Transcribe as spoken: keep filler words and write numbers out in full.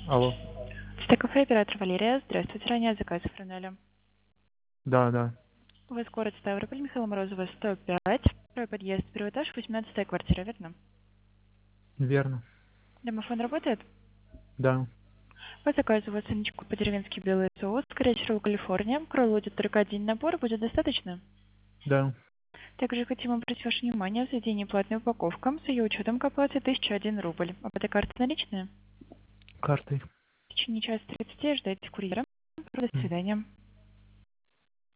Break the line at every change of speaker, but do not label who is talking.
Алло.
Стекафе, оператор Валерия. Здравствуйте, ранее заказ оформляли.
Да, да.
У вас город Ставрополь, Михаила Морозова, сто пять. Второй подъезд, первый этаж, восемнадцатая квартира, верно?
Верно.
Домофон работает?
Да.
По заказу у вас сыночку по-деревенски белый соус, Кречерова, Калифорния. К роллу идет только один набор, будет достаточно?
Да.
Также хотим обратить ваше внимание в заведении платная упаковка с ее учетом к оплате тысяча один рубль. Оплата карты наличная?
Картой.
В течение часа тридцати ждайте курьера. До
М.
свидания.